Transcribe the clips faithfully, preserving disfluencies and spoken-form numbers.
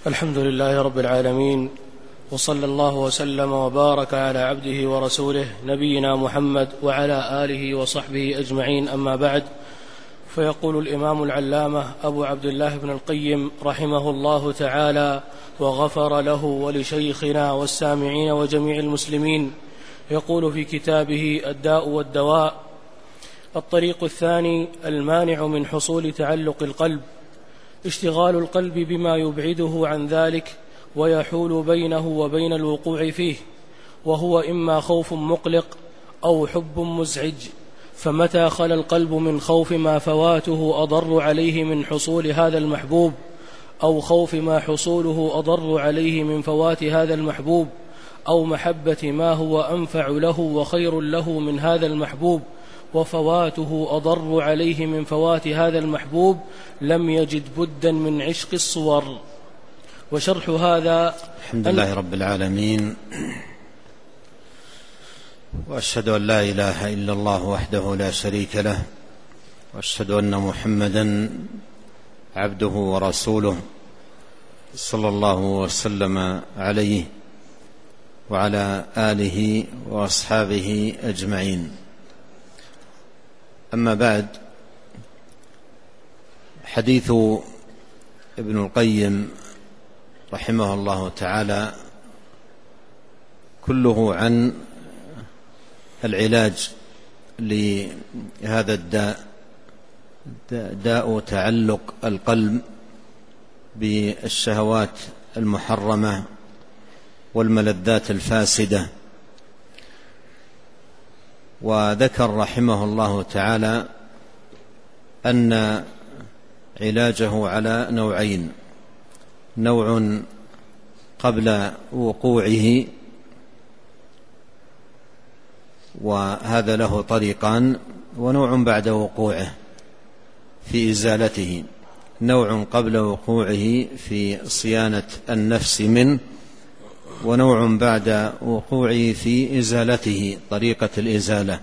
الحمد لله رب العالمين، وصلى الله وسلم وبارك على عبده ورسوله نبينا محمد وعلى آله وصحبه أجمعين، أما بعد. فيقول الإمام العلامة أبو عبد الله بن القيم رحمه الله تعالى وغفر له ولشيخنا والسامعين وجميع المسلمين، يقول في كتابه الداء والدواء: الطريق الثاني المانع من حصول تعلق القلب، اشتغال القلب بما يبعده عن ذلك ويحول بينه وبين الوقوع فيه، وهو إما خوف مقلق أو حب مزعج. فمتى خلا القلب من خوف ما فواته أضر عليه من حصول هذا المحبوب، أو خوف ما حصوله أضر عليه من فوات هذا المحبوب، أو محبة ما هو أنفع له وخير له من هذا المحبوب وفواته أضر عليه من فوات هذا المحبوب، لم يجد بدا من عشق الصور. وشرح هذا: الحمد لله رب العالمين، وأشهد أن لا إله إلا الله وحده لا شريك له، وأشهد أن محمدا عبده ورسوله، صلى الله وسلم عليه وعلى آله وأصحابه أجمعين. أما بعد، حديث ابن القيم رحمه الله تعالى كله عن العلاج لهذا الداء، داء تعلق القلب بالشهوات المحرمة والملذات الفاسدة. وذكر رحمه الله تعالى أن علاجه على نوعين: نوع قبل وقوعه، وهذا له طريقان، ونوع بعد وقوعه في إزالته. نوع قبل وقوعه في صيانة النفس منه، ونوع بعد وقوعه في إزالته، طريقة الإزالة.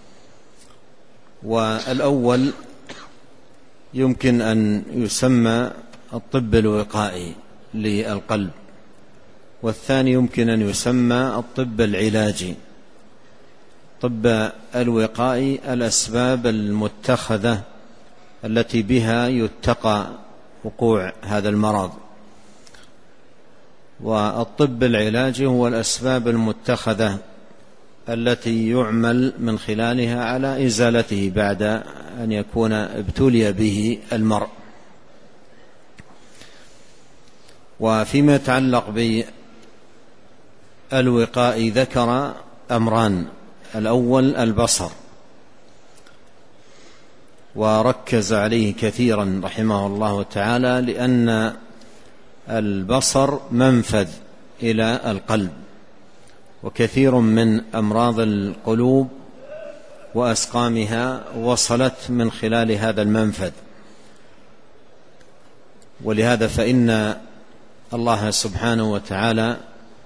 والأول يمكن أن يسمى الطب الوقائي للقلب، والثاني يمكن أن يسمى الطب العلاجي. الطب الوقائي الأسباب المتخذة التي بها يتقى وقوع هذا المرض، والطب العلاجي هو الأسباب المتخذة التي يعمل من خلالها على إزالته بعد أن يكون ابتلي به المرء. وفيما يتعلق بالوقاء ذكر أمران: الأول البصر، وركز عليه كثيرا رحمه الله تعالى، لأن البصر منفذ إلى القلب، وكثير من أمراض القلوب وأسقامها وصلت من خلال هذا المنفذ. ولهذا فإن الله سبحانه وتعالى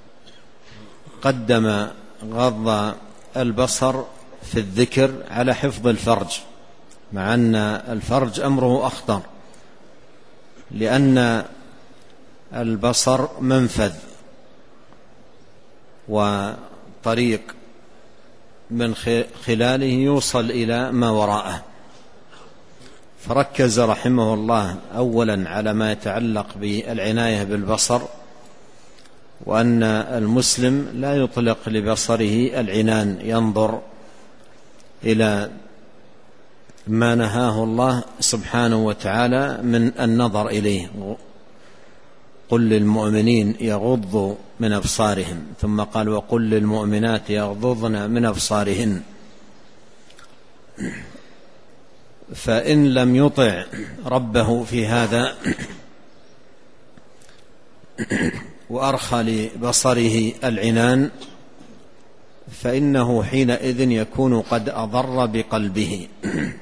قدم غض البصر في الذكر على حفظ الفرج، مع أن الفرج أمره أخطر، لأن البصر منفذ وطريق من خلاله يوصل إلى ما وراءه. فركز رحمه الله أولا على ما يتعلق بالعناية بالبصر، وأن المسلم لا يطلق لبصره العنان، ينظر إلى ما نهاه الله سبحانه وتعالى من النظر إليه. قل للمؤمنين يغضوا من أبصارهم، ثم قال: وقل للمؤمنات يغضضن من أبصارهن. فإن لم يطع ربه في هذا وأرخى لبصره العنان، فإنه حينئذ يكون قد أضر بقلبه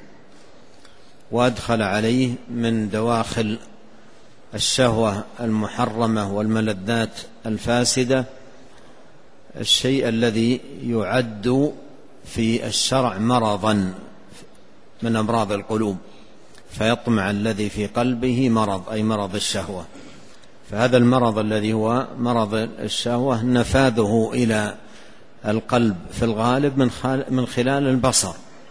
وأدخل عليه من دواخل الشهوة المحرمة والملذات الفاسدة الشيء الذي يعد في الشرع مرضا من أمراض القلوب، فيطمع الذي في قلبه مرض، أي مرض الشهوة. فهذا المرض الذي هو مرض الشهوة نفاذه إلى القلب في الغالب من خلال البصر،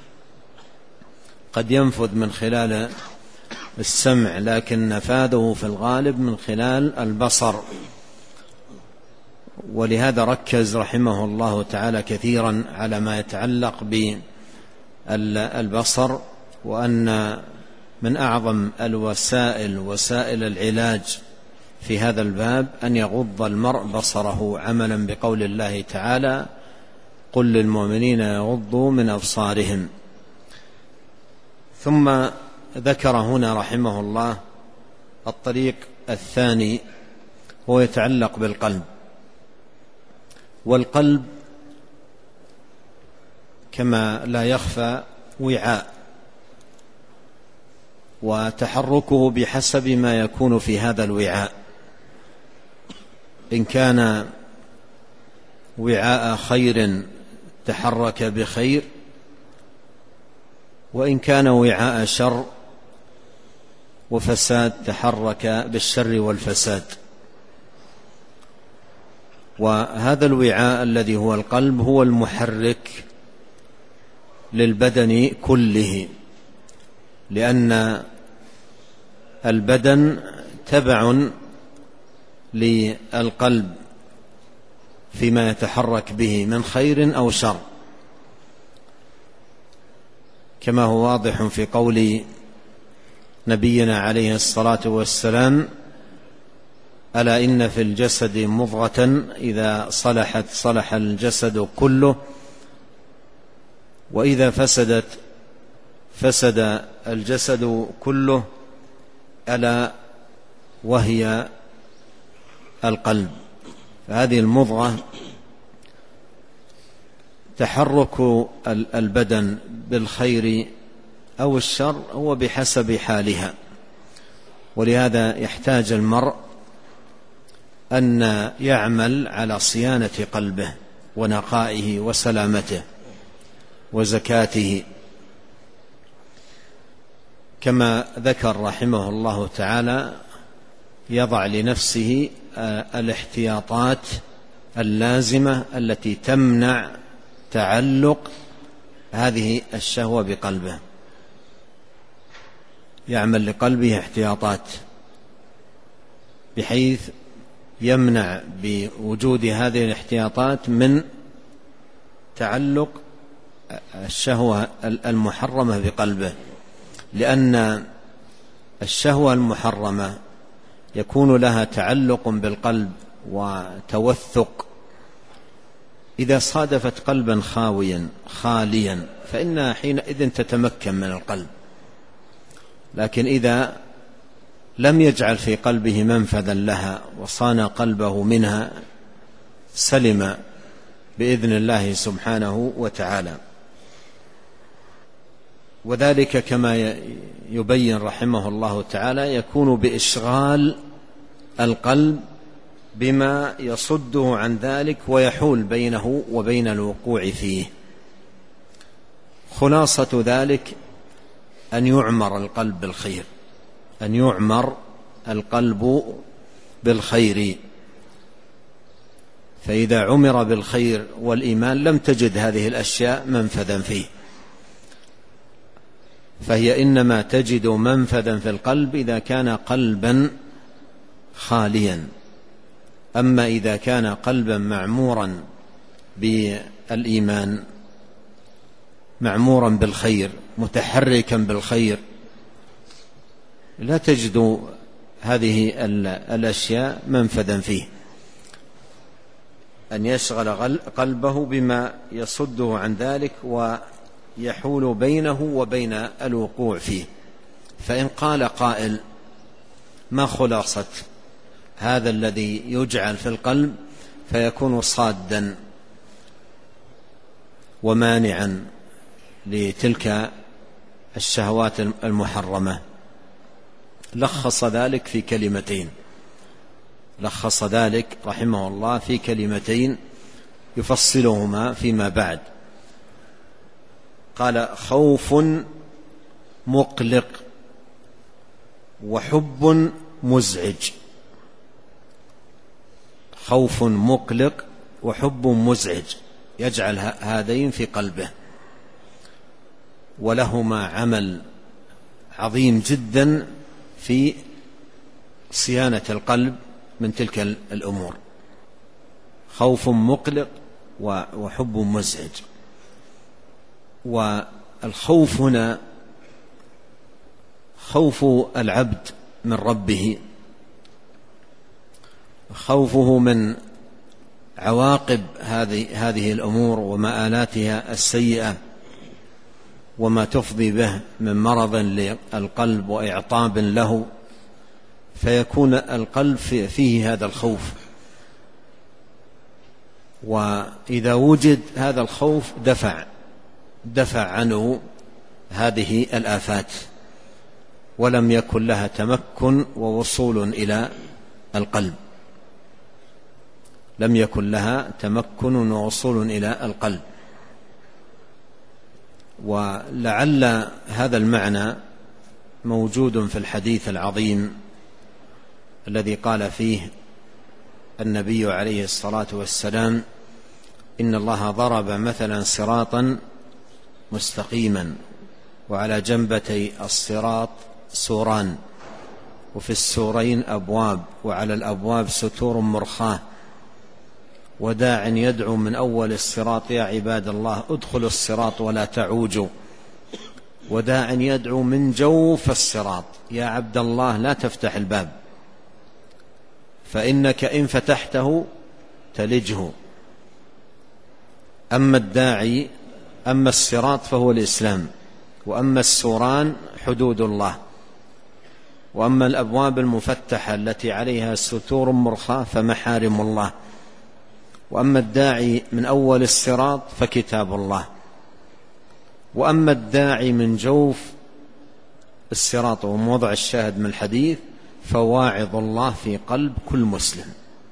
قد ينفذ من خلال السمع، لكن نفاذه في الغالب من خلال البصر. ولهذا ركز رحمه الله تعالى كثيرا على ما يتعلق بالبصر، وأن من أعظم الوسائل وسائل العلاج في هذا الباب أن يغض المرء بصره، عملا بقول الله تعالى: قل للمؤمنين يغضوا من أبصارهم. ثم ذكر هنا رحمه الله الطريق الثاني، هو يتعلق بالقلب. والقلب كما لا يخفى وعاء، وتحركه بحسب ما يكون في هذا الوعاء. إن كان وعاء خير تحرك بخير، وإن كان وعاء شر وفساد تحرك بالشر والفساد. وهذا الوعاء الذي هو القلب هو المحرك للبدن كله، لأن البدن تبع للقلب فيما يتحرك به من خير أو شر، كما هو واضح في قول نبينا عليه الصلاة والسلام: ألا إن في الجسد مضغة إذا صلحت صلح الجسد كله، وإذا فسدت فسد الجسد كله، ألا وهي القلب. فهذه المضغة تحرك البدن بالخير أو الشر هو بحسب حالها. ولهذا يحتاج المرء أن يعمل على صيانة قلبه ونقائه وسلامته وزكاته، كما ذكر رحمه الله تعالى يضع لنفسه الاحتياطات اللازمة التي تمنع تعلق هذه الشهوة بقلبه. يعمل لقلبه احتياطات بحيث يمنع بوجود هذه الاحتياطات من تعلق الشهوة المحرمة بقلبه، لأن الشهوة المحرمة يكون لها تعلق بالقلب وتوثق. إذا صادفت قلبا خاويا خاليا فإنها حينئذ تتمكن من القلب، لكن إذا لم يجعل في قلبه منفذا لها وصان قلبه منها سلم بإذن الله سبحانه وتعالى. وذلك كما يبين رحمه الله تعالى يكون بإشغال القلب بما يصده عن ذلك ويحول بينه وبين الوقوع فيه. خلاصة ذلك أن يعمر القلب بالخير، أن يعمر القلب بالخير. فإذا عمر بالخير والإيمان لم تجد هذه الأشياء منفذا فيه، فهي إنما تجد منفذا في القلب إذا كان قلبا خاليا. أما إذا كان قلبا معمورا بالإيمان، معمورا بالخير، متحركا بالخير، لا تجد هذه الأشياء منفذا فيه. أن يشغل قلبه بما يصده عن ذلك ويحول بينه وبين الوقوع فيه. فإن قال قائل: ما خلاصة هذا الذي يجعل في القلب فيكون صادا ومانعا لتلك الشهوات المحرمة؟ لخص ذلك في كلمتين، لخص ذلك رحمه الله في كلمتين يفصلهما فيما بعد. قال: خوف مقلق وحب مزعج. خوف مقلق وحب مزعج، يجعل هذين في قلبه، ولهما عمل عظيم جدا في صيانة القلب من تلك الأمور. خوف مقلق وحب مزعج. والخوف هنا خوف العبد من ربه، خوفه من عواقب هذه هذه الأمور ومآلاتها السيئة وما تفضي به من مرض للقلب وإعطاب له، فيكون القلب فيه هذا الخوف. وإذا وجد هذا الخوف دفع دفع عنه هذه الآفات، ولم يكن لها تمكن ووصول إلى القلب، لم يكن لها تمكن ووصول إلى القلب. ولعل هذا المعنى موجود في الحديث العظيم الذي قال فيه النبي عليه الصلاة والسلام: إن الله ضرب مثلا صراطا مستقيما وعلى جنبتي الصراط سوران وفي السورين أبواب وعلى الأبواب ستور مرخاة وداع يدعو من أول الصراط يا عباد الله ادخلوا الصراط ولا تعوجوا، وداع يدعو من جوف الصراط يا عبد الله لا تفتح الباب فإنك إن فتحته تلجه. أما الداعي أما الصراط فهو الإسلام، وأما السوران حدود الله، وأما الأبواب المفتحة التي عليها ستور مرخاة فمحارم الله، وأما الداعي من أول الصراط فكتاب الله، وأما الداعي من جوف الصراط وموضع الشاهد من الحديث فواعظ الله في قلب كل مسلم.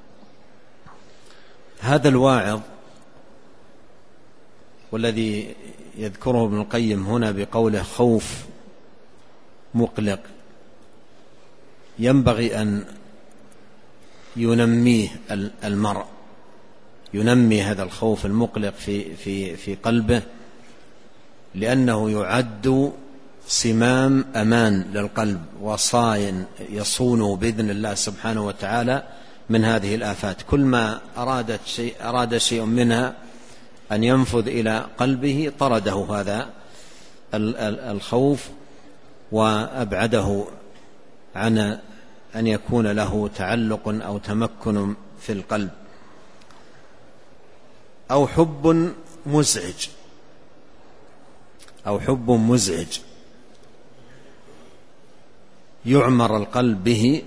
هذا الواعظ والذي يذكره ابن القيم هنا بقوله خوف مقلق ينبغي أن ينميه المرء، ينمي هذا الخوف المقلق في في في قلبه، لأنه يعد صمام أمان للقلب وصاين يصونه بإذن الله سبحانه وتعالى من هذه الآفات. كل ما أرادت شيء أراد شيء منها أن ينفذ إلى قلبه طرده هذا الخوف وأبعده عن أن يكون له تعلق أو تمكن في القلب. أو حب مزعج أو حب مزعج يعمر القلب به،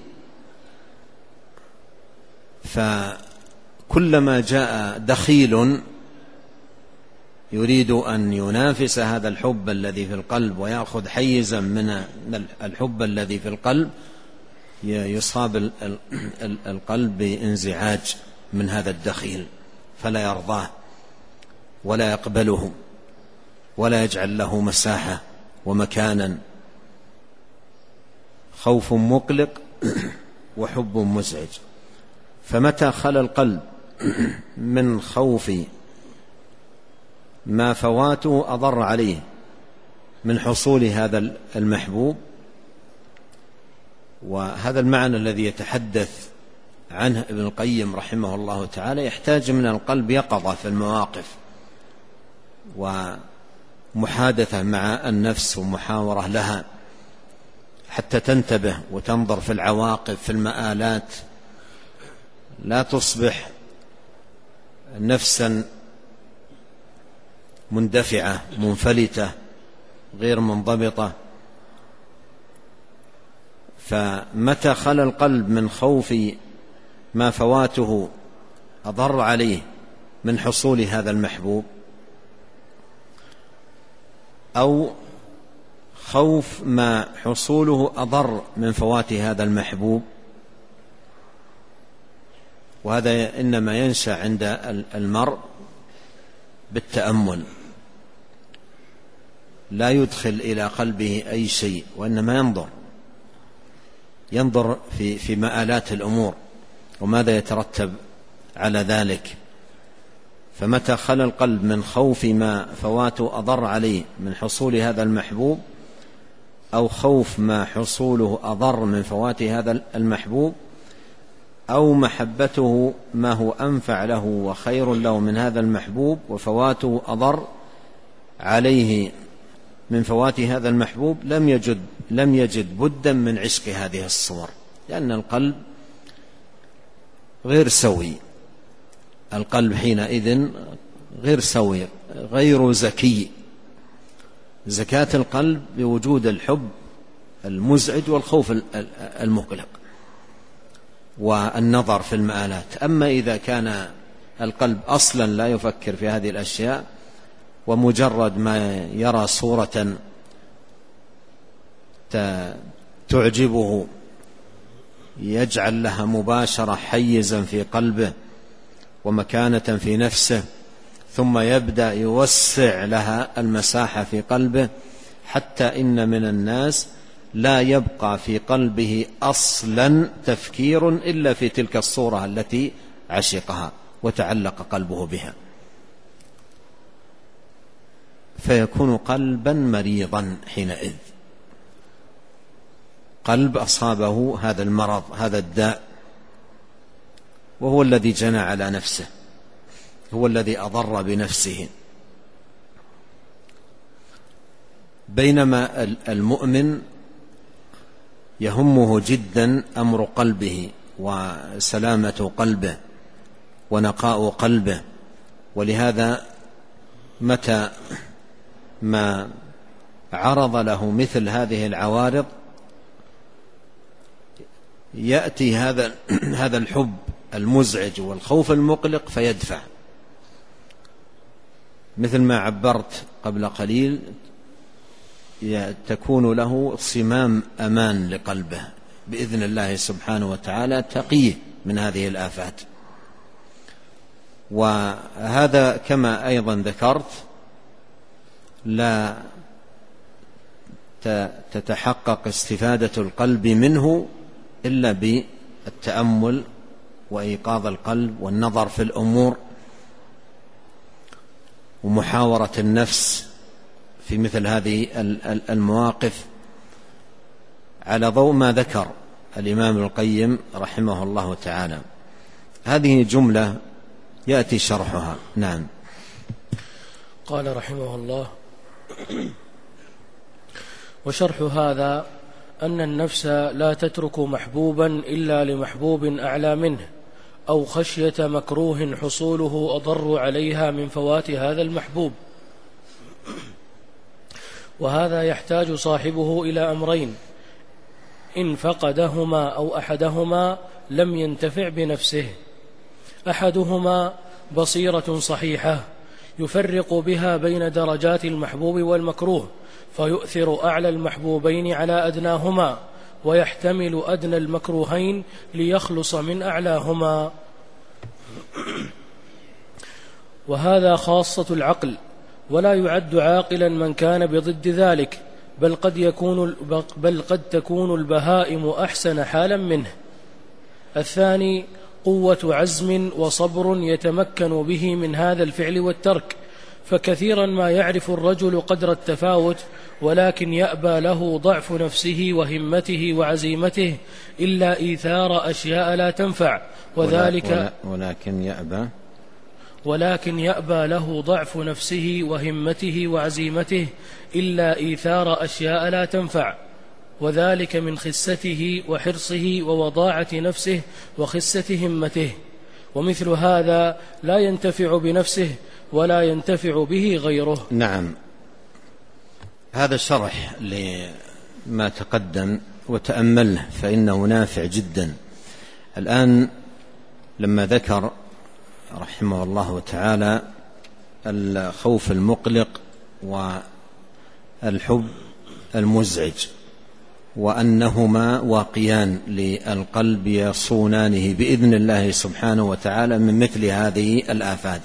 فكلما جاء دخيل يريد أن ينافس هذا الحب الذي في القلب ويأخذ حيزا من الحب الذي في القلب يصاب القلب بانزعاج من هذا الدخيل، فلا يرضاه ولا يقبله ولا يجعل له مساحة ومكانا. خوف مقلق وحب مزعج. فمتى خلا القلب من خوف ما فواته أضر عليه من حصول هذا المحبوب، وهذا المعنى الذي يتحدث عنه ابن القيم رحمه الله تعالى يحتاج من القلب يقظة في المواقف ومحادثة مع النفس ومحاورة لها حتى تنتبه وتنظر في العواقب في المآلات، لا تصبح نفسا مندفعة منفلتة غير منضبطة. فمتى خلا القلب من خوف ما فواته أضر عليه من حصول هذا المحبوب، أو خوف ما حصوله أضر من فوات هذا المحبوب، وهذا إنما ينشأ عند المرء بالتأمل، لا يدخل إلى قلبه أي شيء وإنما ينظر ينظر في في مآلات الأمور وماذا يترتب على ذلك. فمتى خلا القلب من خوف ما فواته أضر عليه من حصول هذا المحبوب، أو خوف ما حصوله أضر من فوات هذا المحبوب، أو محبته ما هو أنفع له وخير له من هذا المحبوب وفواته أضر عليه من فوات هذا المحبوب، لم يجد لم يجد بدا من عشق هذه الصور، لأن القلب غير سوي. القلب حينئذ غير سوي، غير زكي. زكاة القلب بوجود الحب المزعج والخوف المقلق والنظر في المآلات. أما إذا كان القلب أصلا لا يفكر في هذه الأشياء، ومجرد ما يرى صورة تعجبه يجعل لها مباشرة حيزا في قلبه ومكانة في نفسه، ثم يبدأ يوسع لها المساحة في قلبه، حتى إن من الناس لا يبقى في قلبه أصلا تفكير إلا في تلك الصورة التي عشقها وتعلق قلبه بها، فيكون قلبا مريضا حينئذ، قلب أصابه هذا المرض، هذا الداء، وهو الذي جنى على نفسه، هو الذي أضر بنفسه. بينما المؤمن يهمه جدا أمر قلبه وسلامة قلبه ونقاء قلبه، ولهذا متى ما عرض له مثل هذه العوارض يأتي هذا هذا الحب المزعج والخوف المقلق فيدفع، مثل ما عبرت قبل قليل، تكون له صمام أمان لقلبه بإذن الله سبحانه وتعالى، تقيه من هذه الآفات. وهذا كما أيضا ذكرت لا تتحقق استفادة القلب منه إلا بالتأمل وإيقاظ القلب والنظر في الأمور ومحاورة النفس في مثل هذه المواقف، على ضوء ما ذكر الإمام ابن القيم رحمه الله تعالى. هذه جملة يأتي شرحها. نعم. قال رحمه الله: وشرح هذا أن النفس لا تترك محبوبا إلا لمحبوب أعلى منه، أو خشية مكروه حصوله أضر عليها من فوات هذا المحبوب. وهذا يحتاج صاحبه إلى أمرين: إن فقدهما أو أحدهما لم ينتفع بنفسه. أحدهما بصيرة صحيحة يفرق بها بين درجات المحبوب والمكروه، فيؤثر أعلى المحبوبين على أدناهما، ويحتمل أدنى المكروهين ليخلص من أعلاهما. وهذا خاصة العقل، ولا يعد عاقلا من كان بضد ذلك، بل قد يكون بل قد تكون البهائم أحسن حالا منه. الثاني قوة عزم وصبر يتمكن به من هذا الفعل والترك، فكثيرا ما يعرف الرجل قدر التفاوت، ولكن يأبى له ضعف نفسه وهمته وعزيمته إلا إيثار أشياء لا تنفع، وذلك ولكن يأبى ولكن يأبى له ضعف نفسه وهمته وعزيمته إلا إيثار أشياء لا تنفع، وذلك من خسته وحرصه ووضاعة نفسه وخسة همته. ومثل هذا لا ينتفع بنفسه ولا ينتفع به غيره. نعم. هذا شرح لما تقدم وتأمله فإنه نافع جدا. الآن لما ذكر رحمه الله تعالى الخوف المقلق والحب المزعج، وأنهما واقيان للقلب يصونانه بإذن الله سبحانه وتعالى من مثل هذه الآفات.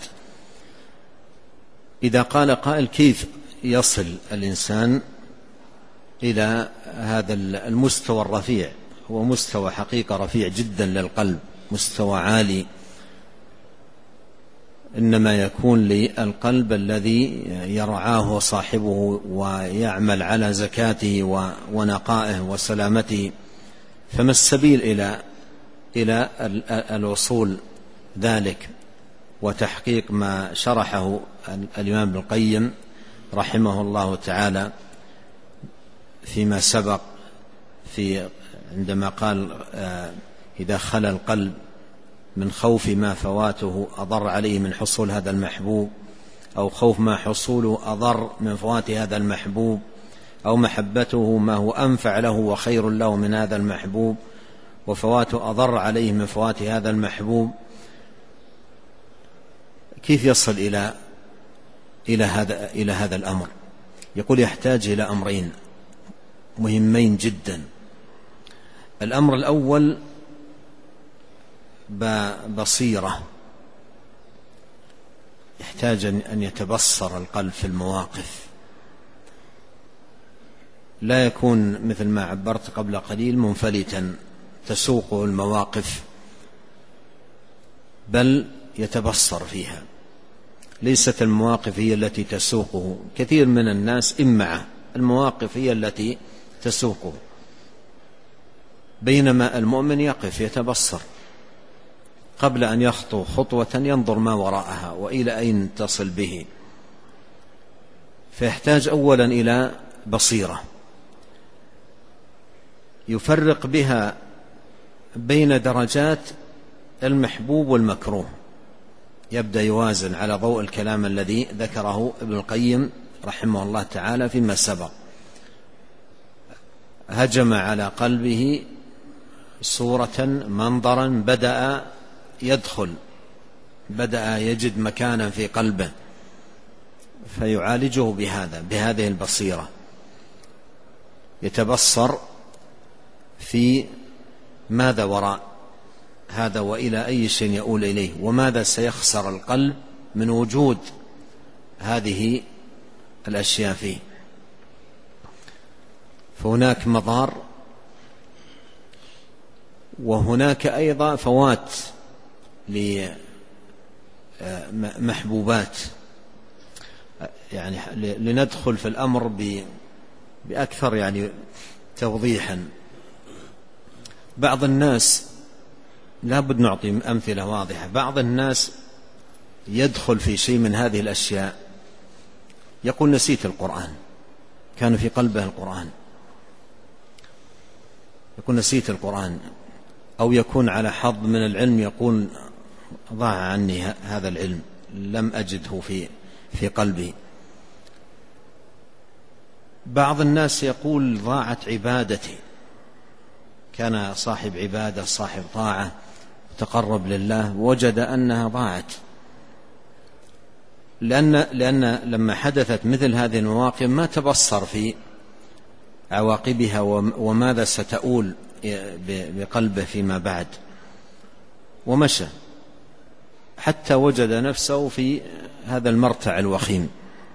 إذا قال قائل: كيف يصل الإنسان إلى هذا المستوى الرفيع؟ هو مستوى حقيقة رفيع جدا للقلب، مستوى عالي إنما يكون للقلب الذي يرعاه صاحبه ويعمل على زكاته ونقائه وسلامته. فما السبيل إلى إلى الوصول ذلك وتحقيق ما شرحه الإمام ابن القيم رحمه الله تعالى فيما سبق، في عندما قال إذا خلا القلب من خوف ما فواته أضر عليه من حصول هذا المحبوب، أو خوف ما حصوله أضر من فوات هذا المحبوب، أو محبته ما هو أنفع له وخير له من هذا المحبوب وفواته أضر عليه من فوات هذا المحبوب. كيف يصل إلى إلى هذا إلى هذا الأمر؟ يقول يحتاج إلى أمرين مهمين جدا. الأمر الأول بصيرة، يحتاج أن يتبصر القلب في المواقف، لا يكون مثل ما عبرت قبل قليل منفلتا تسوقه المواقف، بل يتبصر فيها. ليست المواقف هي التي تسوقه، كثير من الناس إمعة، المواقف هي التي تسوقه، بينما المؤمن يقف يتبصر قبل أن يخطو خطوة ينظر ما وراءها وإلى أين تصل به. فيحتاج أولا إلى بصيرة يفرق بها بين درجات المحبوب والمكروه، يبدأ يوازن على ضوء الكلام الذي ذكره ابن القيم رحمه الله تعالى فيما سبق. هجم على قلبه صورة منظرا بدأ يدخل، بدأ يجد مكانا في قلبه، فيعالجه بهذا بهذه البصيرة، يتبصر في ماذا وراء هذا وإلى أي شيء يؤول إليه، وماذا سيخسر القلب من وجود هذه الأشياء فيه. فهناك مضار وهناك أيضا فوات لمحبوبات. يعني لندخل في الأمر بأكثر يعني توضيحا. بعض الناس لا بد نعطي أمثلة واضحة. بعض الناس يدخل في شيء من هذه الأشياء يقول نسيت القرآن، كان في قلبه القرآن، يقول نسيت القرآن، أو يكون على حظ من العلم يقول ضاع عني هذا العلم، لم أجده في في قلبي. بعض الناس يقول ضاعت عبادتي، كان صاحب عبادة صاحب طاعة تقرب لله وجد أنها ضاعت، لأن, لأن لما حدثت مثل هذه المواقف ما تبصر في عواقبها وماذا ستؤول بقلبه فيما بعد، ومشى حتى وجد نفسه في هذا المرتع الوخيم.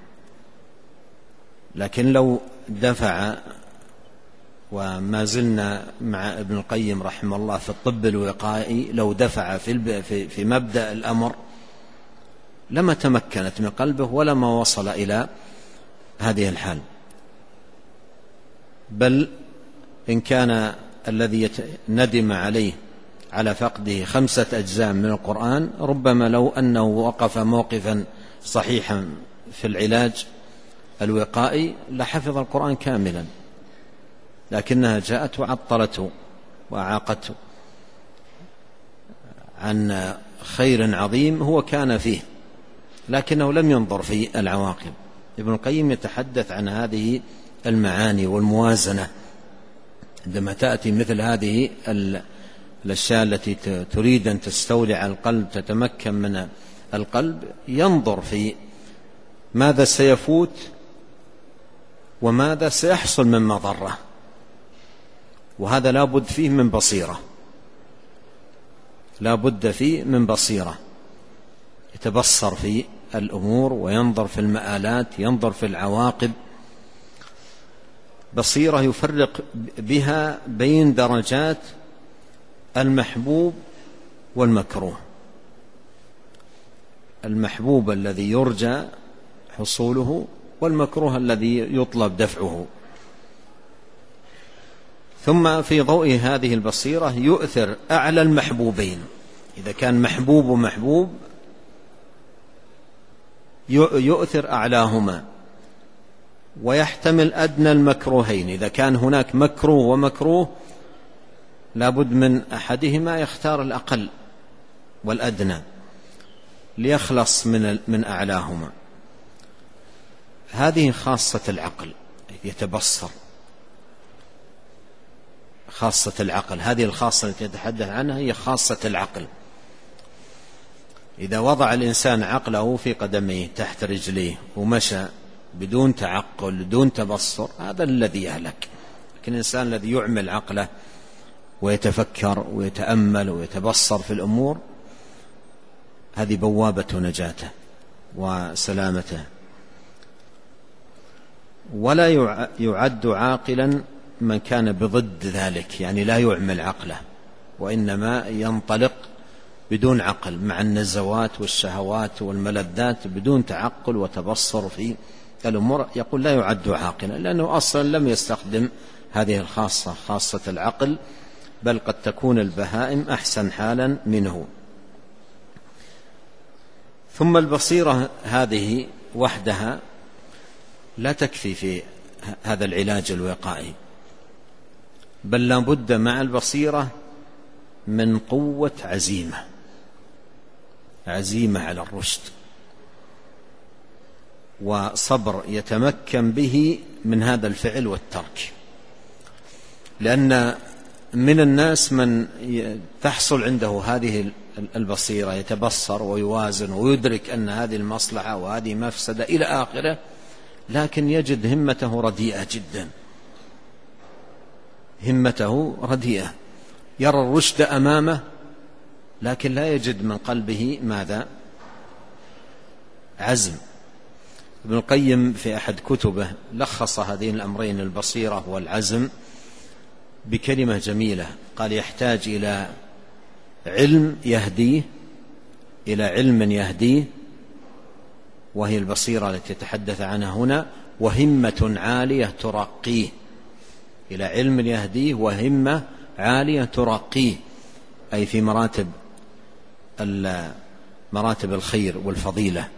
لكن لو دفع، وما زلنا مع ابن القيم رحمه الله في الطب الوقائي، لو دفع في, في, في مبدأ الأمر لما تمكنت من قلبه ولما وصل إلى هذه الحال. بل إن كان الذي ندم عليه على فقده خمسة أجزاء من القرآن، ربما لو أنه وقف موقفا صحيحا في العلاج الوقائي لحفظ القرآن كاملا، لكنها جاءت وعطلته وأعاقته عن خير عظيم هو كان فيه، لكنه لم ينظر في العواقب. ابن القيم يتحدث عن هذه المعاني والموازنة عندما تأتي مثل هذه الأشياء التي تريد أن تستولي على القلب، تتمكن من القلب، ينظر في ماذا سيفوت وماذا سيحصل من مضرة، وهذا لا بد فيه من بصيرة، لا بد فيه من بصيرة، يتبصر في الأمور وينظر في المآلات، ينظر في العواقب، بصيرة يفرق بها بين درجات المحبوب والمكروه. المحبوب الذي يرجى حصوله والمكروه الذي يطلب دفعه. ثم في ضوء هذه البصيرة يؤثر أعلى المحبوبين، إذا كان محبوب ومحبوب يؤثر أعلاهما، ويحتمل أدنى المكروهين، إذا كان هناك مكروه ومكروه لابد من أحدهما يختار الأقل والأدنى ليخلص من من أعلاهما. هذه خاصة العقل، يتبصر، خاصة العقل، هذه الخاصة التي يتحدث عنها هي خاصة العقل. إذا وضع الإنسان عقله في قدميه تحت رجليه ومشى بدون تعقل بدون تبصر، هذا الذي يهلك. لكن الإنسان الذي يعمل عقله ويتفكر ويتأمل ويتبصر في الأمور، هذه بوابة نجاته وسلامته. ولا يعد عاقلا من كان بضد ذلك، يعني لا يعمل عقله وإنما ينطلق بدون عقل مع النزوات والشهوات والملذات بدون تعقل وتبصر في الأمور، يقول لا يعد عاقلا، لأنه أصلا لم يستخدم هذه الخاصة خاصة العقل، بل قد تكون البهائم أحسن حالا منه. ثم البصيرة هذه وحدها لا تكفي في هذا العلاج الوقائي، بل لا بد مع البصيرة من قوة عزيمة، عزيمة على الرشد، وصبر يتمكن به من هذا الفعل والترك. لأن من الناس من تحصل عنده هذه البصيرة، يتبصر ويوازن ويدرك أن هذه المصلحة وهذه مفسدة إلى آخره، لكن يجد همته رديئة جدا، همته رديئة، يرى الرشد أمامه لكن لا يجد من قلبه ماذا؟ عزم. ابن القيم في أحد كتبه لخص هذين الأمرين، البصيرة والعزم، بكلمة جميلة، قال يحتاج إلى علم يهديه، إلى علم يهديه وهي البصيرة التي يتحدث عنها هنا، وهمة عالية ترقيه، إلى علم يهديه وهمة عالية ترقيه، أي في مراتب مراتب الخير والفضيلة.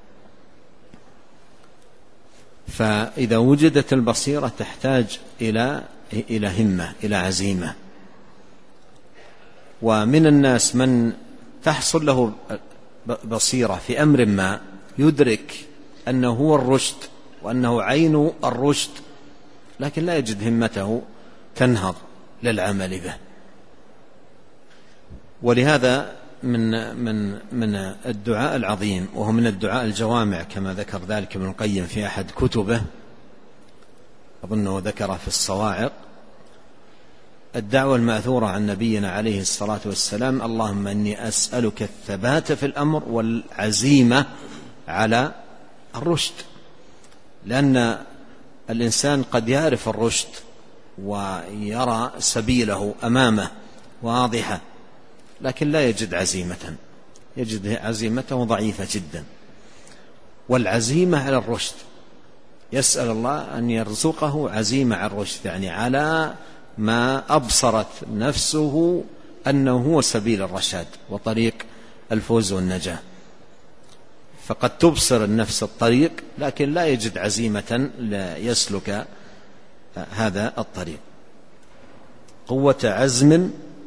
فإذا وجدت البصيرة تحتاج إلى إلى همة، إلى عزيمة. ومن الناس من تحصل له بصيرة في أمر ما، يدرك أنه هو الرشد وأنه عين الرشد، لكن لا يجد همته تنهض للعمل به. ولهذا من من من الدعاء العظيم، وهو من الدعاء الجوامع كما ذكر ذلك ابن القيم في أحد كتبه، أظنه ذكر في الصواعق، الدعوة المأثورة عن نبينا عليه الصلاة والسلام: اللهم إني أسألك الثبات في الأمر والعزيمة على الرشد. لأن الإنسان قد يعرف الرشد ويرى سبيله أمامه واضحة، لكن لا يجد عزيمة، يجد عزيمته ضعيفة جدا. والعزيمة على الرشد، يسأل الله أن يرزقه عزيمة على الرشد، يعني على ما أبصرت نفسه أنه هو سبيل الرشاد وطريق الفوز والنجاة. فقد تبصر النفس الطريق لكن لا يجد عزيمة ليسلك هذا الطريق. قوة عزم،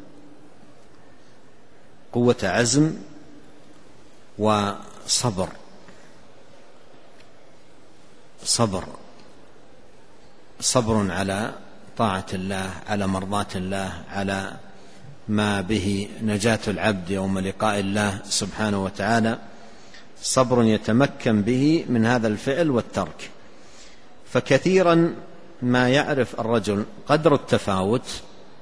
قوة عزم وصبر، صبر صبر على طاعة الله، على مرضاة الله، على ما به نجاة العبد يوم لقاء الله سبحانه وتعالى، صبر يتمكن به من هذا الفعل والترك. فكثيرا ما يعرف الرجل قدر التفاوت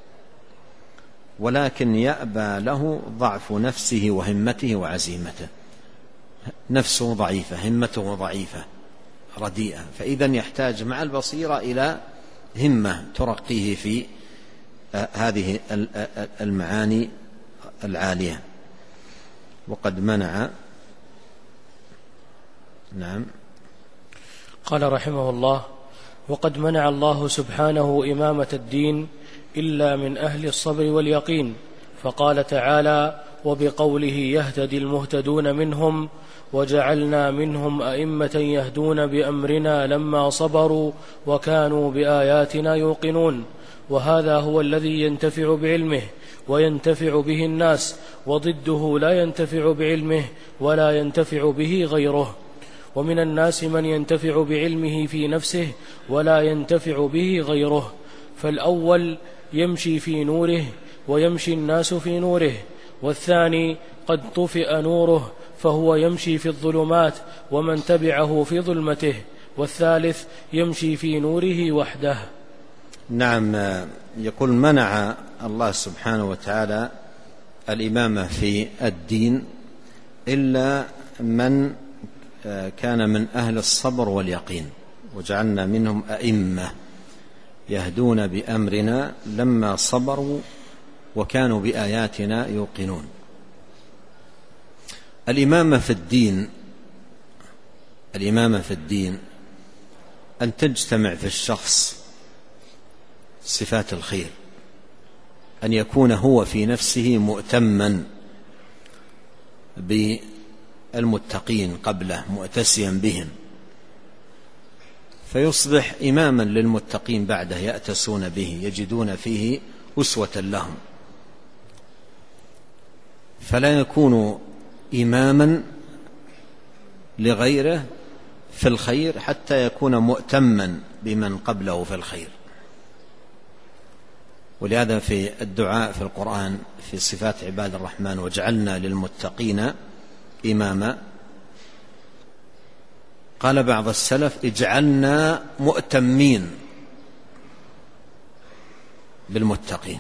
ولكن يأبى له ضعف نفسه وهمته وعزيمته، نفسه ضعيفة، همته ضعيفة رديئة، فإذا يحتاج مع البصيرة إلى همة ترقيه في هذه المعاني العالية. وقد منع نعم. قال رحمه الله: وقد منع الله سبحانه إمامة الدين إلا من أهل الصبر واليقين، فقال تعالى: وبقوله يهتدي المهتدون منهم وجعلنا منهم أئمة يهدون بأمرنا لما صبروا وكانوا بآياتنا يوقنون. وهذا هو الذي ينتفع بعلمه وينتفع به الناس، وضده لا ينتفع بعلمه ولا ينتفع به غيره. ومن الناس من ينتفع بعلمه في نفسه ولا ينتفع به غيره، فالأول يمشي في نوره ويمشي الناس في نوره، والثاني قد طفئ نوره فهو يمشي في الظلمات ومن تبعه في ظلمته، والثالث يمشي في نوره وحده. نعم. يقول: منع الله سبحانه وتعالى الإمامة في الدين إلا من كان من أهل الصبر واليقين، وجعلنا منهم أئمة يهدون بأمرنا لما صبروا وكانوا بآياتنا يوقنون. الإمامة في الدين الإمامة في الدين أن تجتمع في الشخص صفات الخير، أن يكون هو في نفسه مؤتما بالمتقين قبله، مؤتسيا بهم، فيصبح إماما للمتقين بعده، يأتسون به، يجدون فيه أسوة لهم، فلا يكون إماما لغيره في الخير حتى يكون مؤتما بمن قبله في الخير. ولهذا في الدعاء في القرآن في صفات عباد الرحمن: وجعلنا للمتقين إماما، قال بعض السلف: اجعلنا مؤتمين بالمتقين.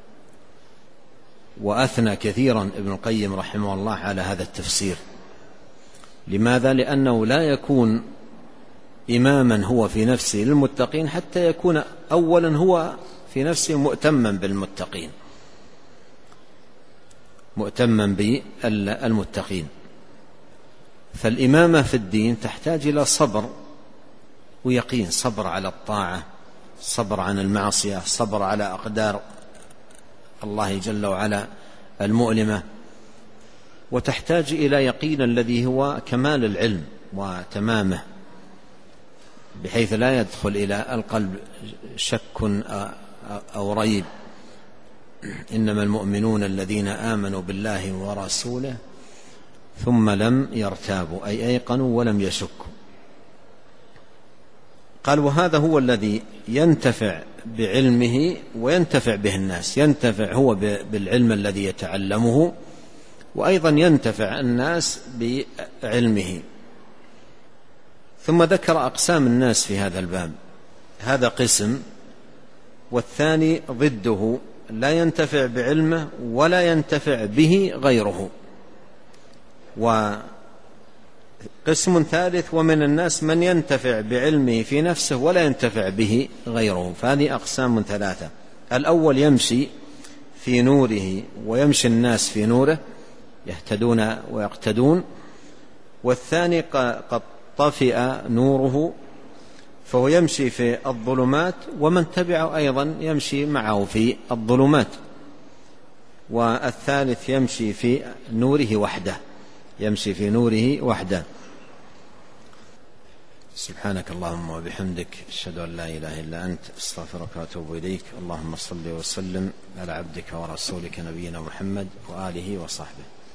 وأثنى كثيرا ابن القيم رحمه الله على هذا التفسير. لماذا؟ لأنه لا يكون إماما هو في نفسه للمتقين حتى يكون أولا هو في نفسه مؤتما بالمتقين، مؤتما بالمتقين. فالإمامة في الدين تحتاج إلى صبر ويقين، صبر على الطاعة، صبر عن المعصية، صبر على أقدار الله جل وعلا المؤلمة، وتحتاج إلى يقين الذي هو كمال العلم وتمامه، بحيث لا يدخل إلى القلب شك أو ريب. إنما المؤمنون الذين آمنوا بالله ورسوله ثم لم يرتابوا، أي أيقنوا ولم يشكوا. قال: وهذا هو الذي ينتفع بعلمه وينتفع به الناس، ينتفع هو بالعلم الذي يتعلمه، وأيضا ينتفع الناس بعلمه. ثم ذكر أقسام الناس في هذا الباب، هذا قسم، والثاني ضده، لا ينتفع بعلمه ولا ينتفع به غيره. وقسم ثالث: ومن الناس من ينتفع بعلمه في نفسه ولا ينتفع به غيره. فهذه أقسام ثلاثة: الأول يمشي في نوره ويمشي الناس في نوره، يهتدون ويقتدون. والثاني قد طفئ نوره فهو يمشي في الظلمات، ومن تبعه أيضا يمشي معه في الظلمات. والثالث يمشي في نوره وحده، يمشي في نوره وحده. سبحانك اللهم وبحمدك، أشهد أن لا إله إلا أنت، أستغفرك وأتوب إليك. اللهم صل وسلم على عبدك ورسولك نبينا محمد وآله وصحبه.